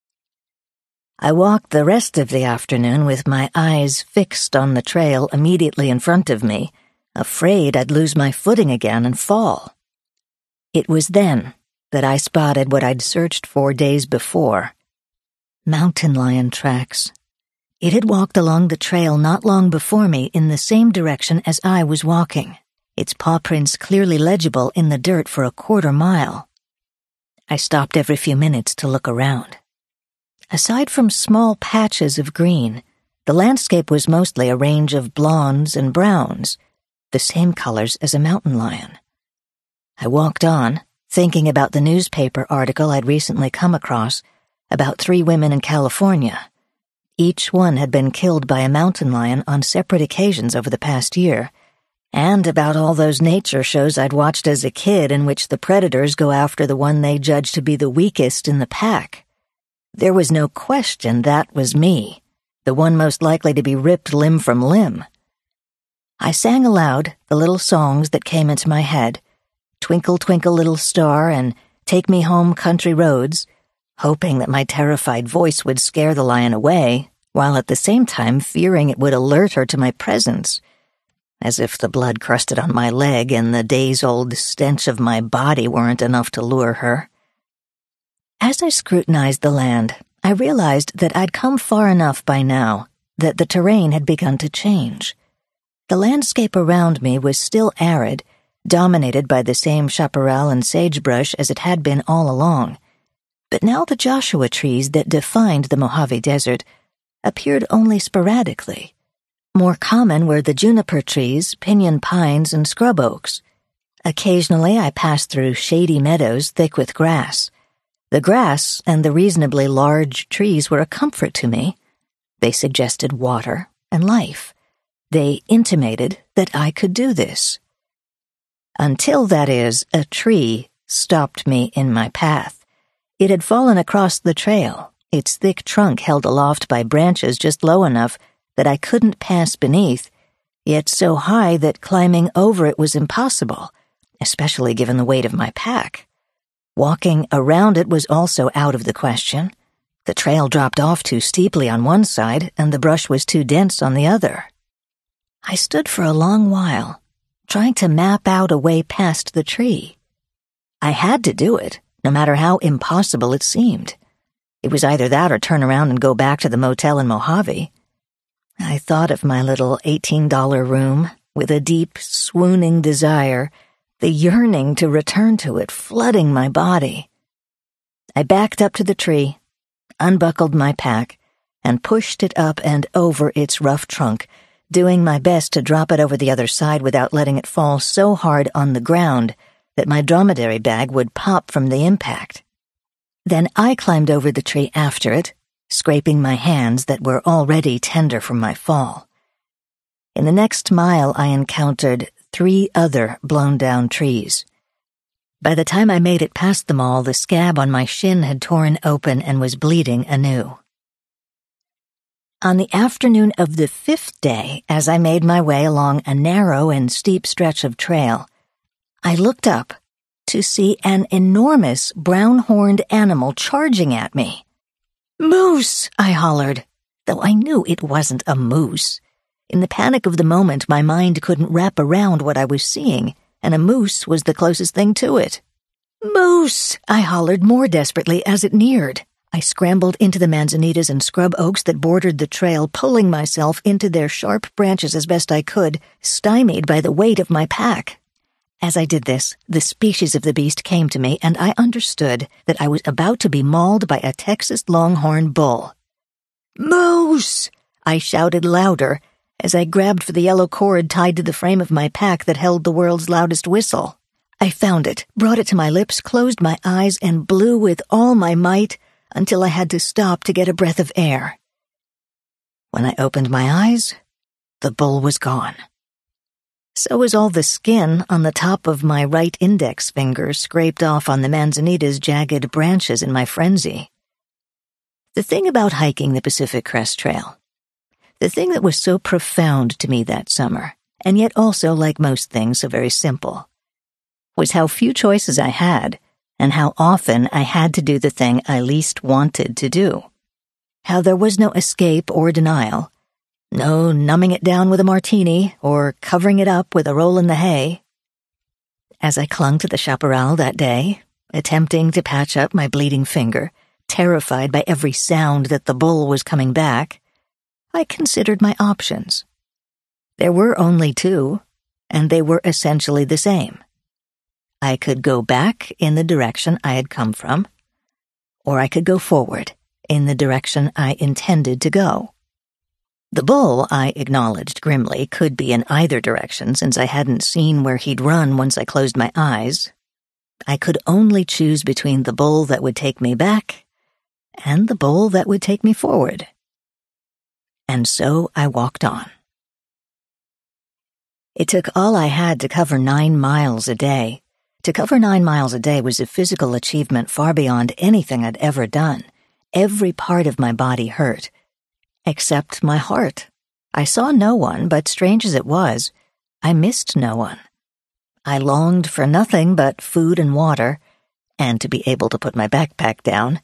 I walked the rest of the afternoon with my eyes fixed on the trail immediately in front of me, afraid I'd lose my footing again and fall. It was then that I spotted what I'd searched for days before. Mountain lion tracks. It had walked along the trail not long before me in the same direction as I was walking, its paw prints clearly legible in the dirt for a quarter mile. I stopped every few minutes to look around. Aside from small patches of green, the landscape was mostly a range of blondes and browns, the same colors as a mountain lion. I walked on, thinking about the newspaper article I'd recently come across about three women in California. Each one had been killed by a mountain lion on separate occasions over the past year, and about all those nature shows I'd watched as a kid in which the predators go after the one they judge to be the weakest in the pack. There was no question that was me, the one most likely to be ripped limb from limb. I sang aloud the little songs that came into my head, Twinkle, Twinkle, Little Star and Take Me Home, Country Roads, hoping that my terrified voice would scare the lion away, while at the same time fearing it would alert her to my presence, as if the blood crusted on my leg and the days-old stench of my body weren't enough to lure her. As I scrutinized the land, I realized that I'd come far enough by now that the terrain had begun to change. The landscape around me was still arid, dominated by the same chaparral and sagebrush as it had been all along, but now the Joshua trees that defined the Mojave Desert appeared only sporadically. More common were the juniper trees, pinyon pines, and scrub oaks. Occasionally I passed through shady meadows thick with grass. The grass and the reasonably large trees were a comfort to me. They suggested water and life. They intimated that I could do this. Until, that is, a tree stopped me in my path. It had fallen across the trail, its thick trunk held aloft by branches just low enough that I couldn't pass beneath, yet so high that climbing over it was impossible, especially given the weight of my pack. Walking around it was also out of the question. The trail dropped off too steeply on one side, and the brush was too dense on the other. I stood for a long while, trying to map out a way past the tree. I had to do it, no matter how impossible it seemed. It was either that or turn around and go back to the motel in Mojave. I thought of my little eighteen dollar room with a deep, swooning desire, the yearning to return to it flooding my body. I backed up to the tree, unbuckled my pack, and pushed it up and over its rough trunk, doing my best to drop it over the other side without letting it fall so hard on the ground that my dromedary bag would pop from the impact. Then I climbed over the tree after it, scraping my hands that were already tender from my fall. In the next mile, I encountered three other blown-down trees. By the time I made it past them all, the scab on my shin had torn open and was bleeding anew. On the afternoon of the fifth day, as I made my way along a narrow and steep stretch of trail, I looked up to see an enormous brown-horned animal charging at me. "Moose!" I hollered, though I knew it wasn't a moose. In the panic of the moment, my mind couldn't wrap around what I was seeing, and a moose was the closest thing to it. "Moose!" I hollered more desperately as it neared. I scrambled into the manzanitas and scrub oaks that bordered the trail, pulling myself into their sharp branches as best I could, stymied by the weight of my pack. As I did this, the species of the beast came to me, and I understood that I was about to be mauled by a Texas longhorn bull. "Moose!" I shouted louder as I grabbed for the yellow cord tied to the frame of my pack that held the world's loudest whistle. I found it, brought it to my lips, closed my eyes, and blew with all my might until I had to stop to get a breath of air. When I opened my eyes, the bull was gone. So was all the skin on the top of my right index finger scraped off on the manzanita's jagged branches in my frenzy. The thing about hiking the Pacific Crest Trail, the thing that was so profound to me that summer, and yet also, like most things, so very simple, was how few choices I had, and how often I had to do the thing I least wanted to do. How there was no escape or denial, no numbing it down with a martini or covering it up with a roll in the hay. As I clung to the chaparral that day, attempting to patch up my bleeding finger, terrified by every sound that the bull was coming back, I considered my options. There were only two, and they were essentially the same. I could go back in the direction I had come from, or I could go forward in the direction I intended to go. The bull, I acknowledged grimly, could be in either direction since I hadn't seen where he'd run once I closed my eyes. I could only choose between the bull that would take me back and the bull that would take me forward. And so I walked on. It took all I had to cover nine miles a day. To cover nine miles a day was a physical achievement far beyond anything I'd ever done. Every part of my body hurt, except my heart. I saw no one, but strange as it was, I missed no one. I longed for nothing but food and water, and to be able to put my backpack down.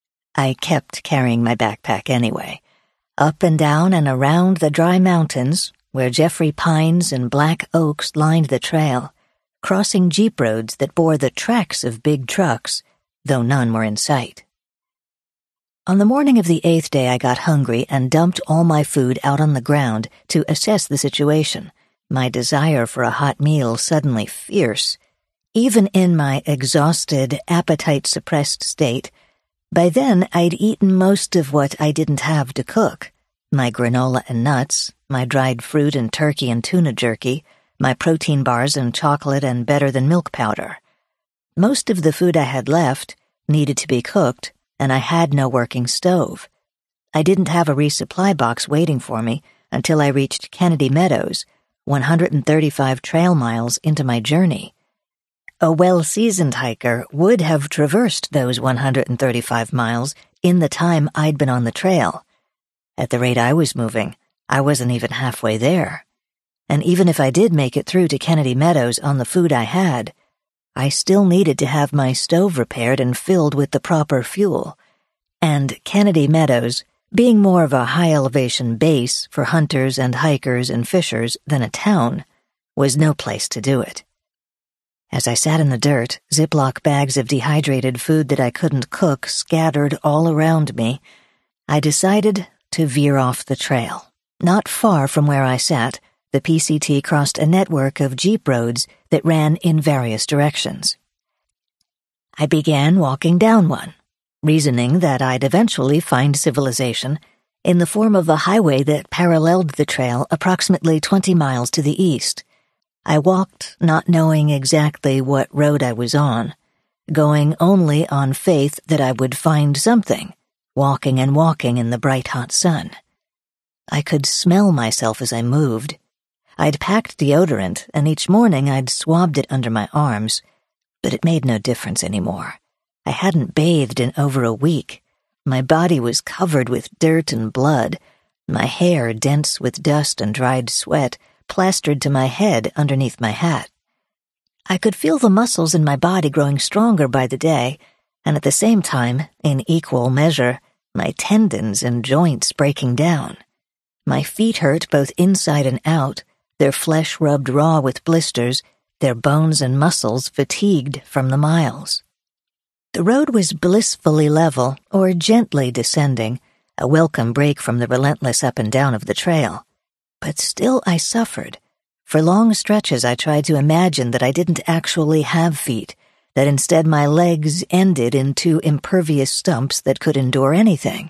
I kept carrying my backpack anyway, up and down and around the dry mountains, where Jeffrey pines and black oaks lined the trail, crossing jeep roads that bore the tracks of big trucks, though none were in sight. On the morning of the eighth day, I got hungry and dumped all my food out on the ground to assess the situation, my desire for a hot meal suddenly fierce. Even in my exhausted, appetite-suppressed state, by then I'd eaten most of what I didn't have to cook, my granola and nuts, my dried fruit and turkey and tuna jerky, my protein bars and chocolate and better-than-milk powder. Most of the food I had left needed to be cooked, and I had no working stove. I didn't have a resupply box waiting for me until I reached Kennedy Meadows, one hundred thirty-five trail miles into my journey. A well-seasoned hiker would have traversed those one hundred thirty-five miles in the time I'd been on the trail. At the rate I was moving, I wasn't even halfway there. And even if I did make it through to Kennedy Meadows on the food I had, I still needed to have my stove repaired and filled with the proper fuel. And Kennedy Meadows, being more of a high-elevation base for hunters and hikers and fishers than a town, was no place to do it. As I sat in the dirt, Ziploc bags of dehydrated food that I couldn't cook scattered all around me, I decided to veer off the trail. Not far from where I sat, the P C T crossed a network of jeep roads that ran in various directions. I began walking down one, reasoning that I'd eventually find civilization in the form of a highway that paralleled the trail approximately twenty miles to the east. I walked not knowing exactly what road I was on, going only on faith that I would find something, walking and walking in the bright hot sun. I could smell myself as I moved. I'd packed deodorant, and each morning I'd swabbed it under my arms, but it made no difference anymore. I hadn't bathed in over a week. My body was covered with dirt and blood, my hair dense with dust and dried sweat, plastered to my head underneath my hat. I could feel the muscles in my body growing stronger by the day, and at the same time, in equal measure, my tendons and joints breaking down. My feet hurt both inside and out, their flesh rubbed raw with blisters, their bones and muscles fatigued from the miles. The road was blissfully level, or gently descending, a welcome break from the relentless up and down of the trail. But still I suffered. For long stretches I tried to imagine that I didn't actually have feet, that instead my legs ended in two impervious stumps that could endure anything.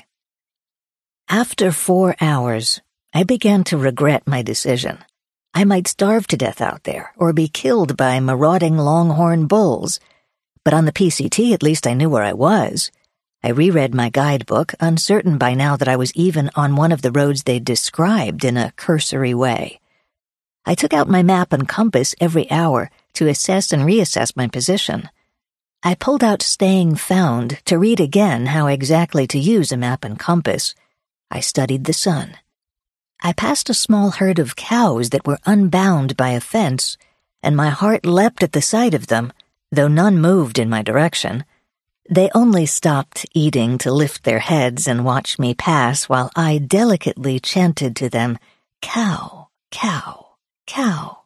After four hours, I began to regret my decision. I might starve to death out there, or be killed by marauding longhorn bulls. But on the P C T at least I knew where I was. I reread my guidebook, uncertain by now that I was even on one of the roads they'd described in a cursory way. I took out my map and compass every hour to assess and reassess my position. I pulled out Staying Found to read again how exactly to use a map and compass. I studied the sun. I passed a small herd of cows that were unbound by a fence, and my heart leapt at the sight of them, though none moved in my direction. They only stopped eating to lift their heads and watch me pass while I delicately chanted to them, "Cow, cow, cow."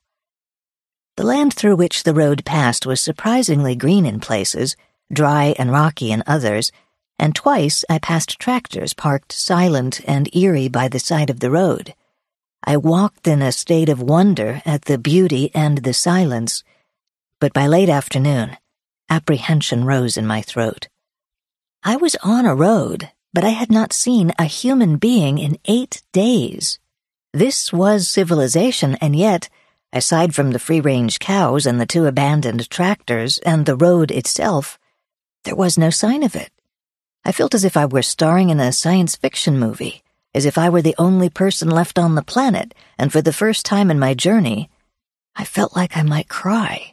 The land through which the road passed was surprisingly green in places, dry and rocky in others, and twice I passed tractors parked silent and eerie by the side of the road. I walked in a state of wonder at the beauty and the silence, but by late afternoon, apprehension rose in my throat. I was on a road, but I had not seen a human being in eight days. This was civilization, and yet, aside from the free-range cows and the two abandoned tractors and the road itself, there was no sign of it. I felt as if I were starring in a science fiction movie, as if I were the only person left on the planet, and for the first time in my journey, I felt like I might cry.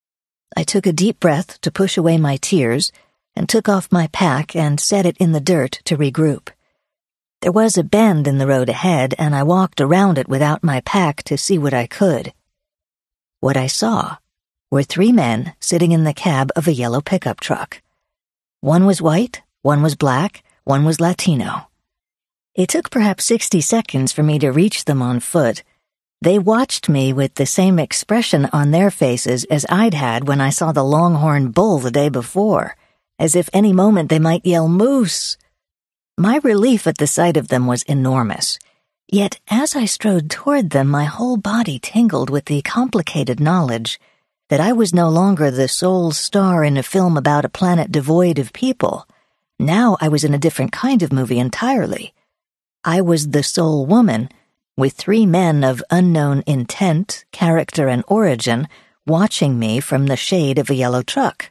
I took a deep breath to push away my tears and took off my pack and set it in the dirt to regroup. There was a bend in the road ahead, and I walked around it without my pack to see what I could. What I saw were three men sitting in the cab of a yellow pickup truck. One was white, one was black, one was Latino. It took perhaps sixty seconds for me to reach them on foot. They watched me with the same expression on their faces as I'd had when I saw the longhorn bull the day before, as if any moment they might yell "Moose!" My relief at the sight of them was enormous. Yet as I strode toward them, my whole body tingled with the complicated knowledge that I was no longer the sole star in a film about a planet devoid of people. Now I was in a different kind of movie entirely. I was the sole woman, with three men of unknown intent, character, and origin watching me from the shade of a yellow truck.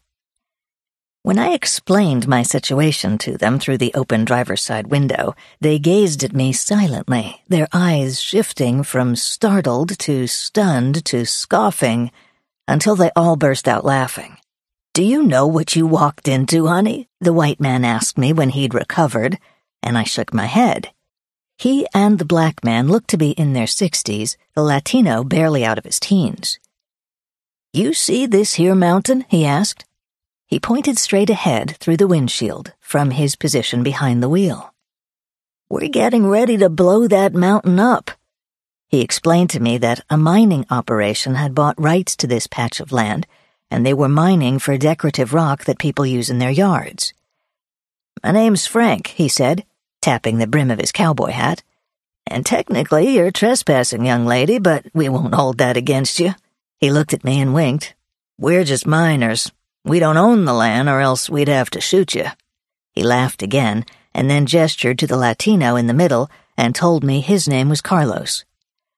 When I explained my situation to them through the open driver's side window, they gazed at me silently, their eyes shifting from startled to stunned to scoffing, until they all burst out laughing. "Do you know what you walked into, honey?" the white man asked me when he'd recovered, and I shook my head. He and the black man looked to be in their sixties, the Latino barely out of his teens. "You see this here mountain?" he asked. He pointed straight ahead through the windshield from his position behind the wheel. "We're getting ready to blow that mountain up." He explained to me that a mining operation had bought rights to this patch of land, and they were mining for decorative rock that people use in their yards. "My name's Frank," he said, tapping the brim of his cowboy hat. "And technically you're trespassing, young lady, but we won't hold that against you." He looked at me and winked. "We're just miners. We don't own the land, or else we'd have to shoot you." He laughed again, and then gestured to the Latino in the middle and told me his name was Carlos.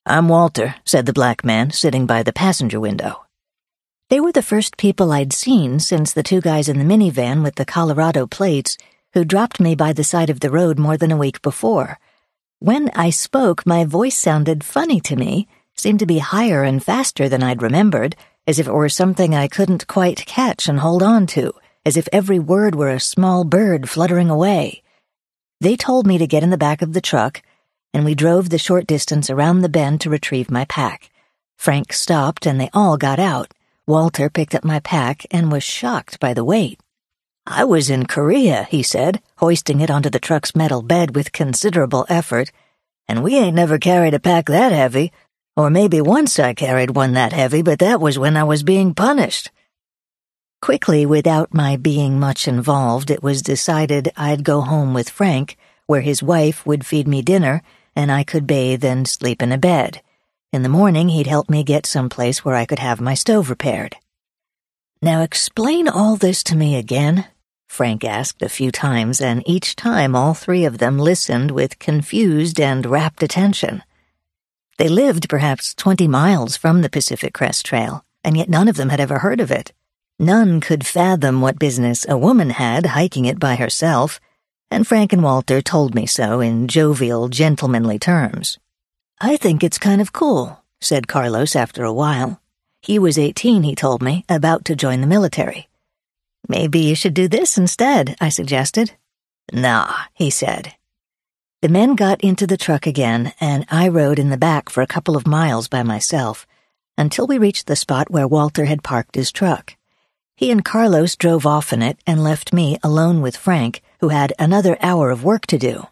"I'm Walter," said the black man, sitting by the passenger window. They were the first people I'd seen since the two guys in the minivan with the Colorado plates who dropped me by the side of the road more than a week before. When I spoke, my voice sounded funny to me, seemed to be higher and faster than I'd remembered, as if it were something I couldn't quite catch and hold on to, as if every word were a small bird fluttering away. They told me to get in the back of the truck, and we drove the short distance around the bend to retrieve my pack. Frank stopped, and they all got out. Walter picked up my pack and was shocked by the weight. "I was in Korea," he said, hoisting it onto the truck's metal bed with considerable effort, "and we ain't never carried a pack that heavy. Or maybe once I carried one that heavy, but that was when I was being punished." Quickly, without my being much involved, it was decided I'd go home with Frank, where his wife would feed me dinner, and I could bathe and sleep in a bed. In the morning, he'd help me get someplace where I could have my stove repaired. "Now explain all this to me again," Frank asked a few times, and each time all three of them listened with confused and rapt attention. They lived perhaps twenty miles from the Pacific Crest Trail, and yet none of them had ever heard of it. None could fathom what business a woman had hiking it by herself, and Frank and Walter told me so in jovial, gentlemanly terms. "I think it's kind of cool," said Carlos after a while. He was eighteen, he told me, about to join the military. "Maybe you should do this instead," I suggested. "Nah," he said. The men got into the truck again, and I rode in the back for a couple of miles by myself, until we reached the spot where Walter had parked his truck. He and Carlos drove off in it and left me alone with Frank, who had another hour of work to do.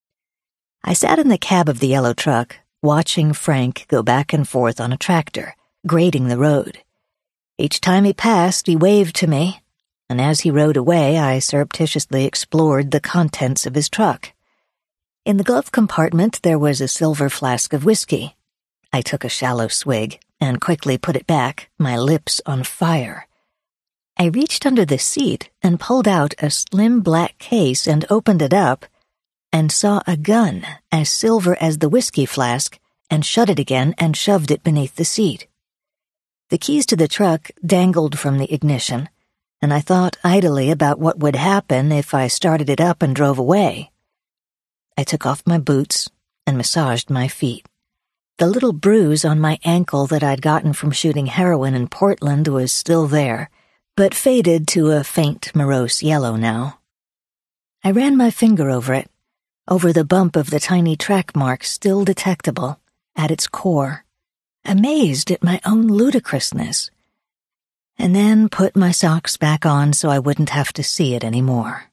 I sat in the cab of the yellow truck, watching Frank go back and forth on a tractor, grading the road. Each time he passed, he waved to me, and as he rode away, I surreptitiously explored the contents of his truck. In the glove compartment, there was a silver flask of whiskey. I took a shallow swig and quickly put it back, my lips on fire. I reached under the seat and pulled out a slim black case and opened it up, and saw a gun as silver as the whiskey flask, and shut it again and shoved it beneath the seat. The keys to the truck dangled from the ignition, and I thought idly about what would happen if I started it up and drove away. I took off my boots and massaged my feet. The little bruise on my ankle that I'd gotten from shooting heroin in Portland was still there, but faded to a faint morose yellow now. I ran my finger over it, over the bump of the tiny track mark still detectable at its core, amazed at my own ludicrousness, and then put my socks back on so I wouldn't have to see it anymore.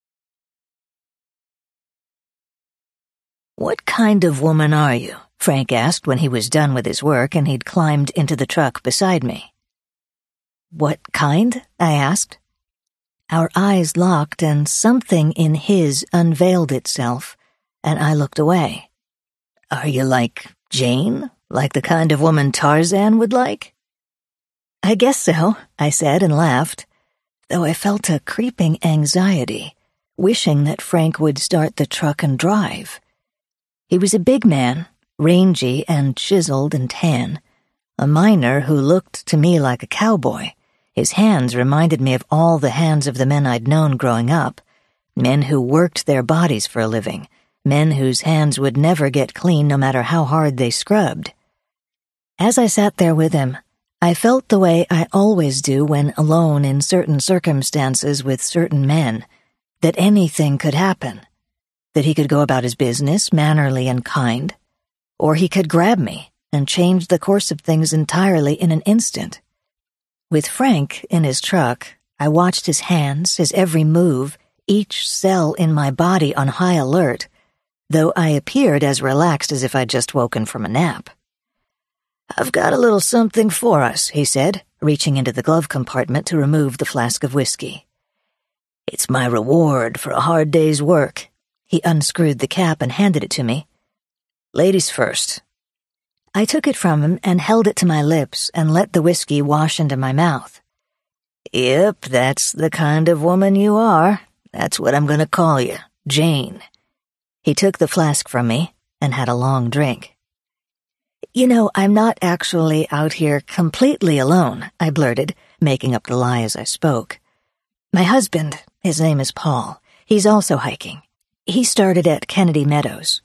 "What kind of woman are you?" Frank asked when he was done with his work and he'd climbed into the truck beside me. "What kind?" I asked. Our eyes locked and something in his unveiled itself, and I looked away. "Are you like Jane? Like the kind of woman Tarzan would like?" "I guess so," I said and laughed, though I felt a creeping anxiety, wishing that Frank would start the truck and drive. He was a big man, rangy and chiseled and tan, a miner who looked to me like a cowboy. His hands reminded me of all the hands of the men I'd known growing up, men who worked their bodies for a living, men whose hands would never get clean no matter how hard they scrubbed. As I sat there with him, I felt the way I always do when alone in certain circumstances with certain men, that anything could happen. That he could go about his business mannerly and kind, or he could grab me and change the course of things entirely in an instant. With Frank in his truck, I watched his hands, his every move, each cell in my body on high alert, though I appeared as relaxed as if I'd just woken from a nap. "I've got a little something for us," he said, reaching into the glove compartment to remove the flask of whiskey. "It's my reward for a hard day's work." He unscrewed the cap and handed it to me. "Ladies first." I took it from him and held it to my lips and let the whiskey wash into my mouth. "Yep, that's the kind of woman you are. That's what I'm going to call you, Jane." He took the flask from me and had a long drink. You know, I'm not actually out here completely alone, I blurted, making up the lie as I spoke. My husband, his name is Paul, he's also hiking. He started at Kennedy Meadows.